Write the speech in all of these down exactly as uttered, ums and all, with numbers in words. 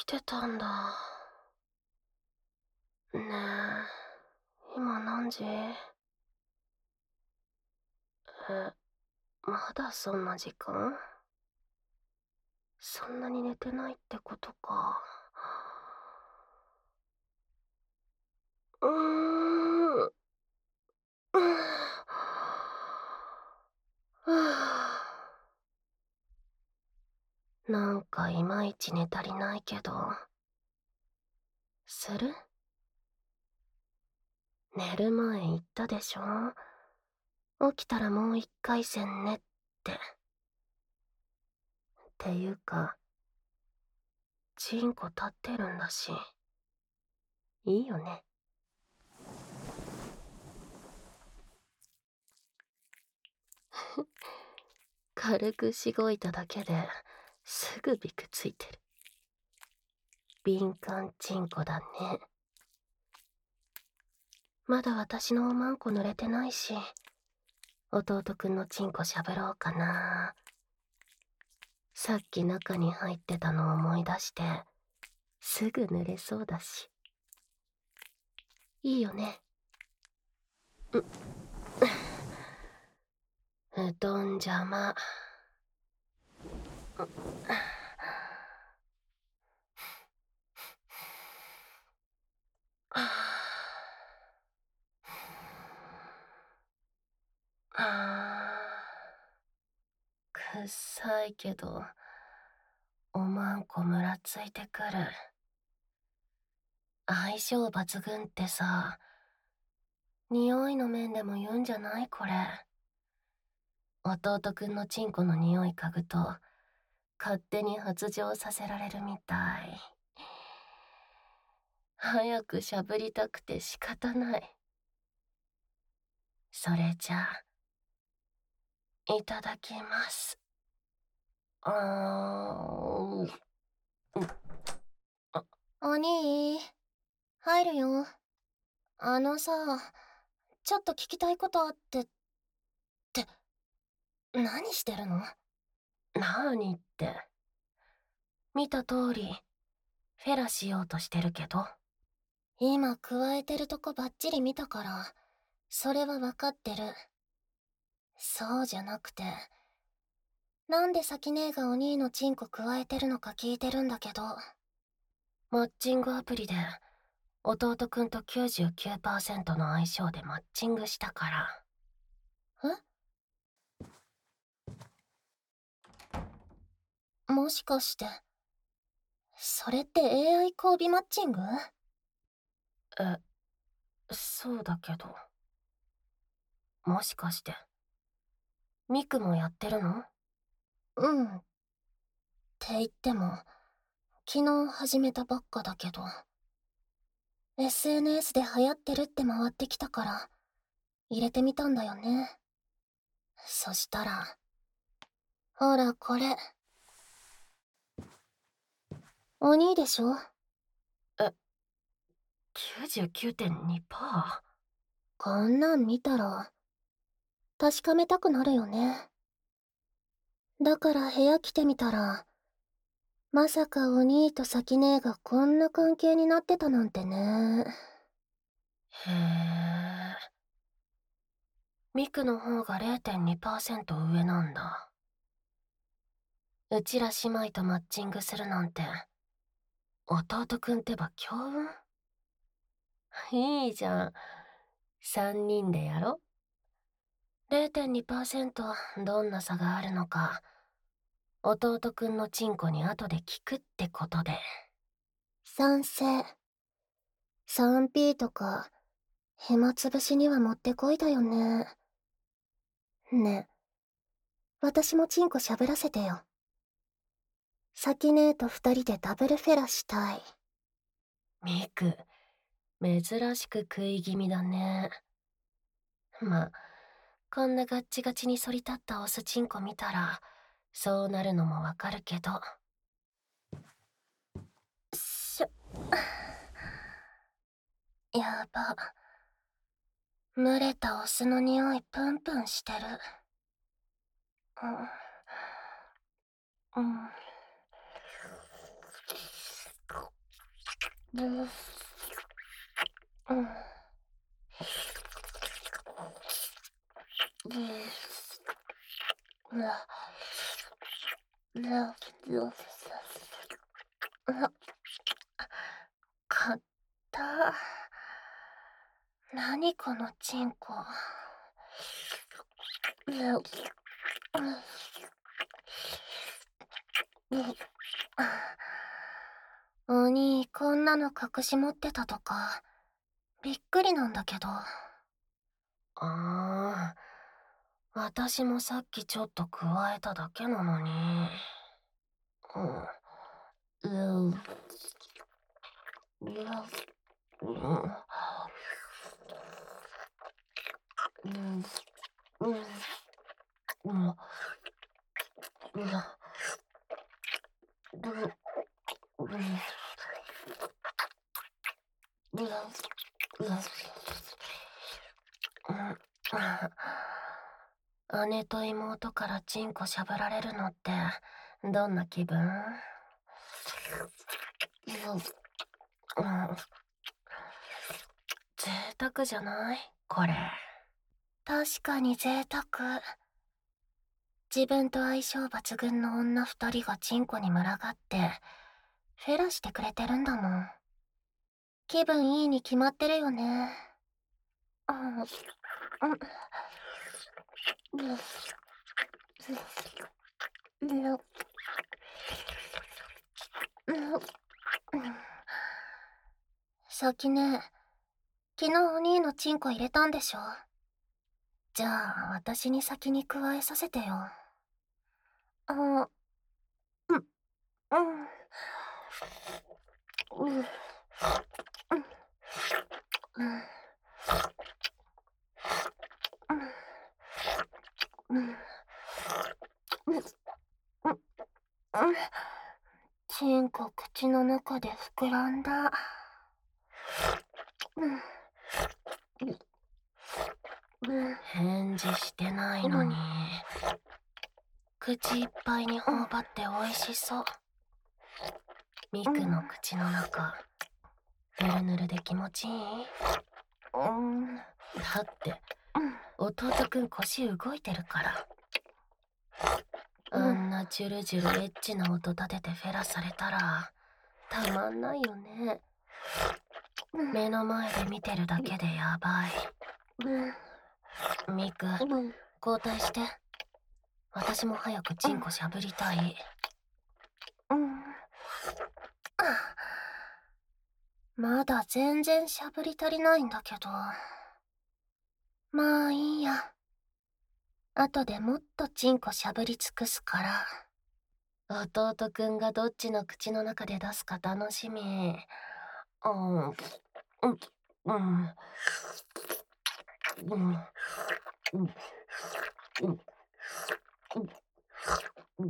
起きてたんだ。ねえ、今何時？え、まだそんな時間？そんなに寝てないってことか。うーん。うーなんかいまいち寝足りないけど。する？寝る前言ったでしょ？起きたらもう一回戦ねって。っていうか、チンコ立ってるんだし、いいよね。軽くしごいただけですぐビクついてる。敏感チンコだね。まだ私のおまんこ濡れてないし、弟くんのチンコしゃぶろうかな。さっき中に入ってたのを思い出して、すぐ濡れそうだし。いいよね。う、布団邪魔。あーくっさいけど、おまんこむらついてくる。相性抜群ってさ、匂いの面でも言うんじゃないこれ。弟くんのチンコの匂い嗅ぐと、勝手に発情させられるみたい。早くしゃぶりたくて仕方ない。それじゃあ、いただきます。あー、あ、 お兄、入るよ。あのさ、ちょっと聞きたいことあって、って、何してるの？ なーにって。見た通り、フェラしようとしてるけど。 今、加えてるとこばっちり見たから、それはわかってる。そうじゃなくて、なんで咲姉がお兄のチンコ加えてるのか聞いてるんだけど。 マッチングアプリで、弟くんときゅうじゅうきゅうパーセントの相性でマッチングしたから。 え？もしかして、それって エーアイ 交尾マッチング？ え、そうだけど。もしかして、ミクもやってるの？ うん。って言っても、昨日始めたばっかだけど。エスエヌエス で流行ってるって回ってきたから、入れてみたんだよね。そしたら、ほらこれ。お兄でしょ？ え、きゅうじゅうきゅうてんにパーセント？ こんなん見たら、確かめたくなるよね。だから部屋来てみたら、まさかお兄と咲姉がこんな関係になってたなんてね。 へえ。ミクの方が れいてんにパーセント 上なんだ。うちら姉妹とマッチングするなんて、弟くんってば強運？いいじゃん。さんにんでやろ？ れいてんにパーセント どんな差があるのか、弟くんのチンコに後で聞くってことで。 賛成。スリーピー とか、暇つぶしにはもってこいだよね。ねえ、私もチンコしゃぶらせてよ。咲姉と二人でダブルフェラしたい。 ミク、珍しく食い気味だね。ま、こんなガッチガチに反り立ったオスチンコ見たら、そうなるのもわかるけど。 しょ、やば。蒸れたオスの匂いプンプンしてる。うん。うん。 うん。うん。かった。何このチンコ。お兄、こんなの隠し持ってたとか、びっくりなんだけど。ああ、私もさっきちょっと加えただけなのに。うん。うううん。うん。うん。うん。うん。姉と妹からチンコしゃぶられるのってどんな気分？贅沢じゃないこれ。確かに贅沢。自分と相性抜群の女二人がチンコに群がってフェラしてくれてるんだもん。気分いいに決まってるよね。うん。うん。先ね、昨日お兄のチンコ入れたんでしょ？じゃあ私に先に加えさせてよ。あ、うん、うん、うん、うん、うん、うん、うん、うん。チンコ口の中で膨らんだ。返事してないのに、口いっぱいに頬張って美味しそう。ミクの口の中、ぬるぬるで気持ちいい？だって、弟くん腰動いてるから。あんなジュルジュルエッチな音立ててフェラされたら、たまんないよね。目の前で見てるだけでやばい。ミク、交代して。私も早くチンコしゃぶりたい。まだ全然しゃぶり足りないんだけど。まあいいや。後でもっとチンコしゃぶり尽くすから。弟くんがどっちの口の中で出すか楽しみ。うん、うん、うん、うん、うん、うん、うん、うん、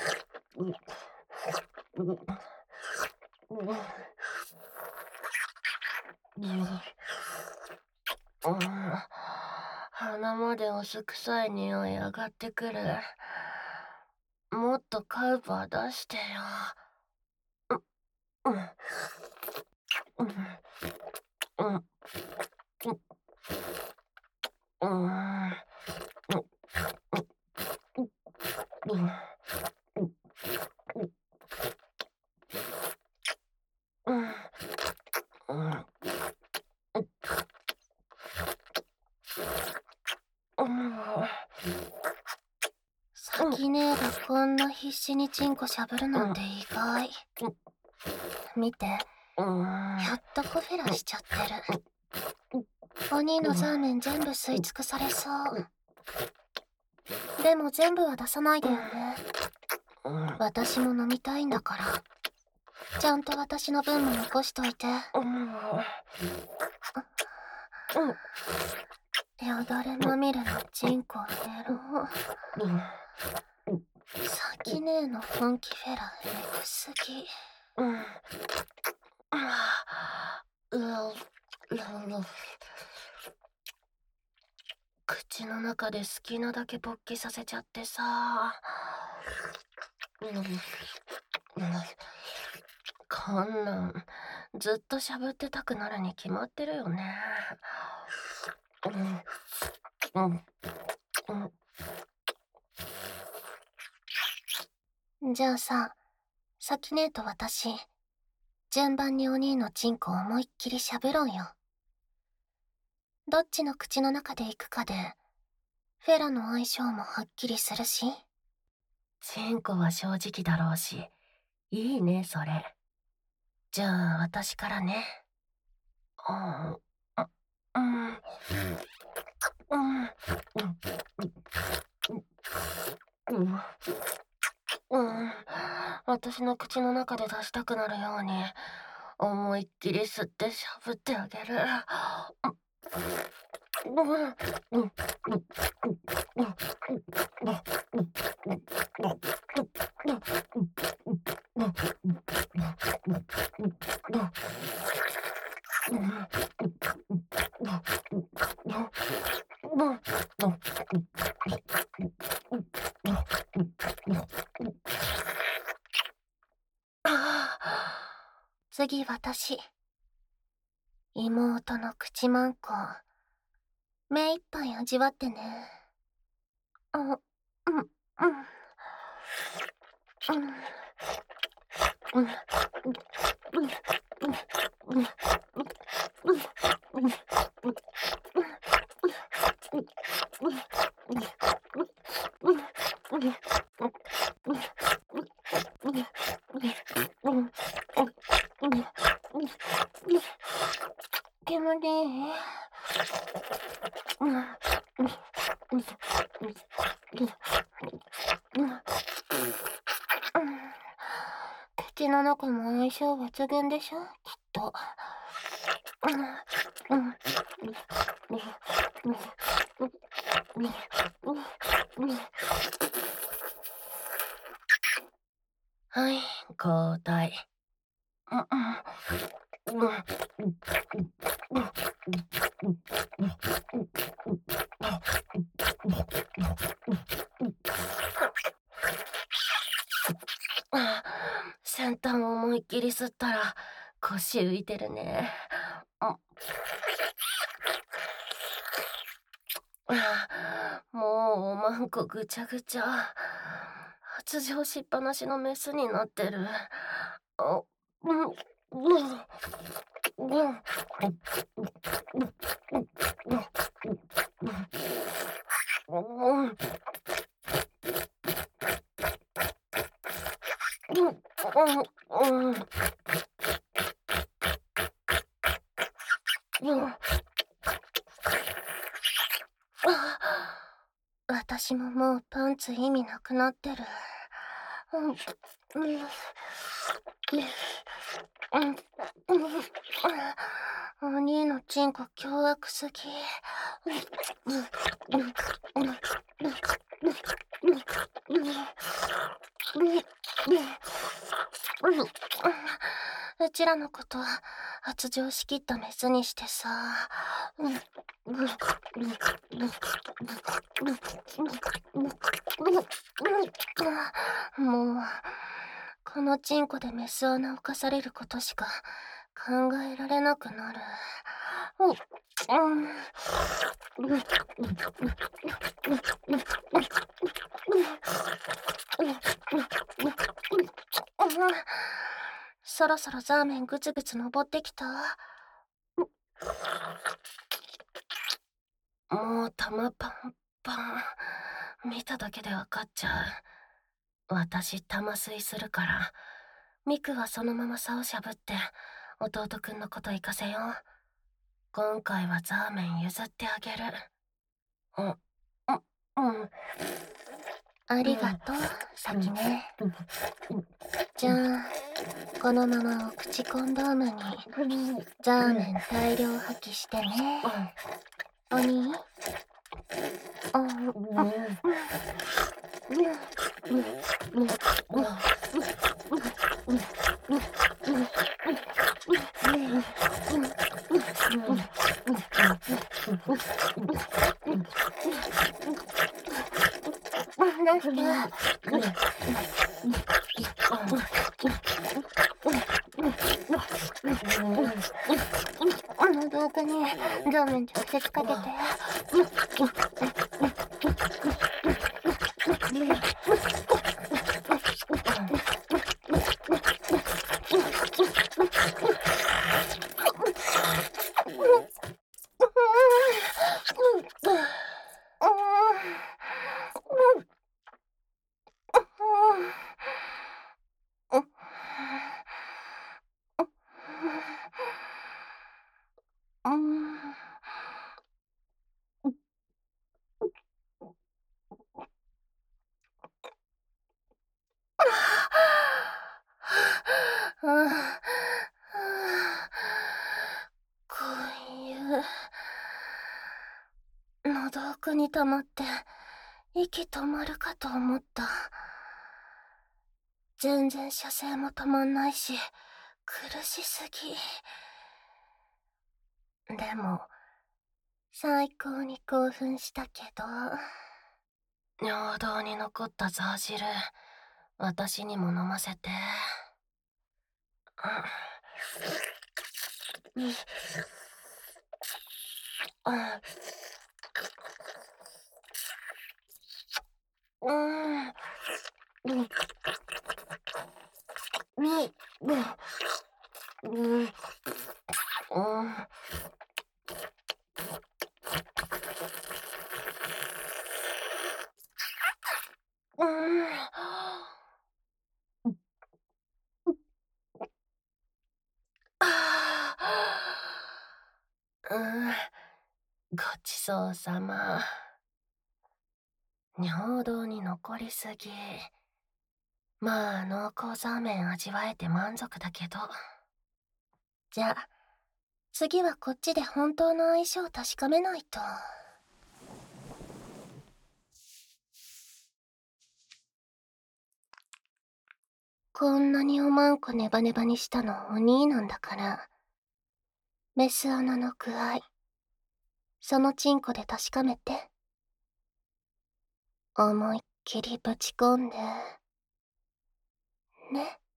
鼻までお酢臭い匂い上がってくる。もっとカウパー出してよ。うん、うん、うん、うん、うん、うん、うん、うん、うん。さきねえがこんな必死にチンコしゃぶるなんて意外。見て、ひょっとこフェラしちゃってる。お兄のザーメン全部吸い尽くされそう。でも全部は出さないでよね。私も飲みたいんだから。ちゃんと私の分も残しといて。よだれまみれのチンコネロ。さきねえの本気フェラエグすぎ。口の中で好きなだけ勃起させちゃってさ。こんなんずっとしゃぶってたくなるに決まってるよね。うん、うん、 うん。じゃあさ、先ねえと私、順番にお兄のチンコを思いっきりしゃぶろうよ。どっちの口の中で行くかで、フェラの相性もはっきりするし。 チンコは正直だろうし、いいね、それ。じゃあ、私からね。うん、うん、うん、うん、うん、うん、うん、私の口の中で出したくなるように、思いっきり吸ってしゃぶってあげる。うん、うん、うん、 次私。妹の口マンコ、目いっぱい味わってね。あ、うん、うん、うん、うん、うん、うん、うん、煙。口の中も相性抜群でしょ、きっと。 はい、交代。先端を思いっきり吸ったら腰浮いてるね。もうおまんこぐちゃぐちゃ。発情しっぱなしのメスになってる。あ、うん、うん、うん。 私ももうパンツ意味なくなってる。うん、うん、お兄のチンコ凶悪すぎ。うちらのこと発情しきったメスにしてさ。もうこのチンコでメス穴を犯されることしか考えられなくなる。そろそろザーメングツグツ登ってきた。 もう玉パンパン。見ただけでわかっちゃう。私玉吸いするから、ミクはそのまま竿しゃぶって弟くんのこと行かせよう。今回はザーメン譲ってあげる。うん、うん、うん。 ありがとう、先ね。じゃあ、このままお口コンドームにザーメン大量破棄してね。お兄？あ、 画面直接かけて。こういう喉奥に溜まって息止まるかと思った。全然射精も止まんないし苦しすぎ。でも最高に興奮したけど。 尿道に残ったザー汁、私にも飲ませて。うん。うん。うん。うん。うん。うん。うん。ああ。うん。ごちそうさま。尿道に残りすぎ。まあ濃厚ザーメン味わえて満足だけど。 じゃあ次はこっちで本当の相性を確かめないと。こんなにおまんこネバネバにしたのお兄なんだから、メス穴の具合そのチンコで確かめて。思いっきりぶち込んでね。